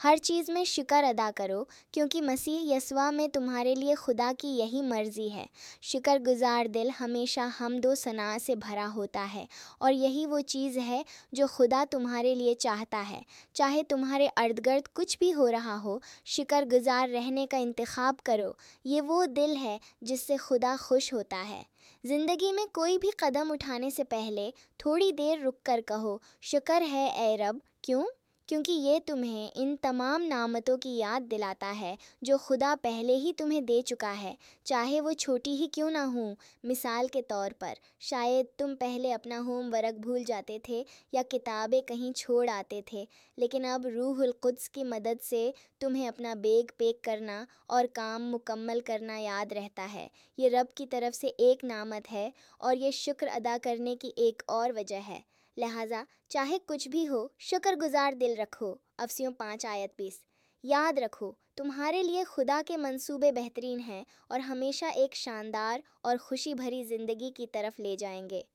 ہر چیز میں شکر ادا کرو کیونکہ مسیح یسوع میں تمہارے لیے خدا کی یہی مرضی ہے۔ شکر گزار دل ہمیشہ حمد و ثنا سے بھرا ہوتا ہے، اور یہی وہ چیز ہے جو خدا تمہارے لیے چاہتا ہے۔ چاہے تمہارے ارد گرد کچھ بھی ہو رہا ہو، شکر گزار رہنے کا انتخاب کرو۔ یہ وہ دل ہے جس سے خدا خوش ہوتا ہے۔ زندگی میں کوئی بھی قدم اٹھانے سے پہلے تھوڑی دیر رک کر کہو، شکر ہے اے رب۔ کیونکہ یہ تمہیں ان تمام نعمتوں کی یاد دلاتا ہے جو خدا پہلے ہی تمہیں دے چکا ہے، چاہے وہ چھوٹی ہی کیوں نہ ہوں۔ مثال کے طور پر، شاید تم پہلے اپنا ہوم ورک بھول جاتے تھے یا کتابیں کہیں چھوڑ آتے تھے، لیکن اب روح القدس کی مدد سے تمہیں اپنا بیگ پیک کرنا اور کام مکمل کرنا یاد رہتا ہے۔ یہ رب کی طرف سے ایک نعمت ہے، اور یہ شکر ادا کرنے کی ایک اور وجہ ہے۔ لہٰذا چاہے کچھ بھی ہو، شکر گزار دل رکھو۔ افسیوں 5:20۔ یاد رکھو، تمہارے لیے خدا کے منصوبے بہترین ہیں اور ہمیشہ ایک شاندار اور خوشی بھری زندگی کی طرف لے جائیں گے۔